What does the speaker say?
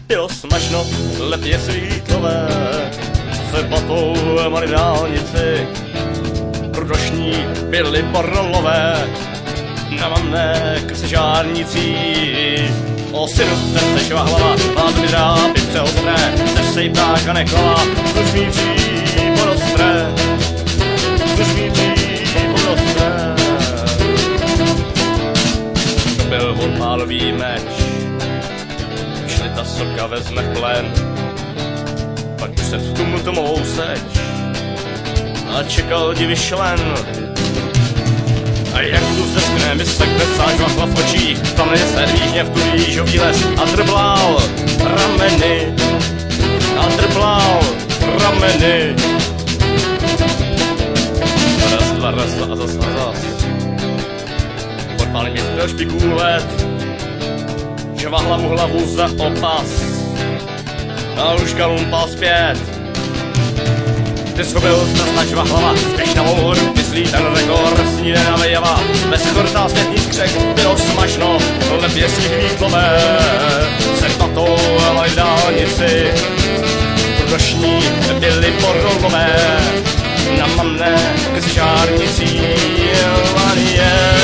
bylo smažno, lepě svítlové, se batou mali dálnici, rudošní byly borolové, na mamné křežárnicí. O synu ten sešva hlava, vás vyrábit přeostré, nesej ptáka nechlava, služmící podostré, služmící podostré. To byl odpálový meč, šli ta soka vezme v plen, pak už se vtuml tomou seč a čekal divy šlen. A jak tu zeskne, mi sekne sážva v očích, tam se rýžně v tu rýžový les a drblal rameny, a drblal rameny. Raz, dva, a zas. Podpálím mi zbyl špikůlet, žvahla mu hlavu za opas a už galumpal zpět. Ty schobil zna žvahlava, spěš na mou horu, myslí ten rekord, snídená vejava, bez chortá světný skřek, bylo smažno, lepě svítlové, se patou mali dálnici, rudošní byly borolové, na mamné křižárnicí, Marie.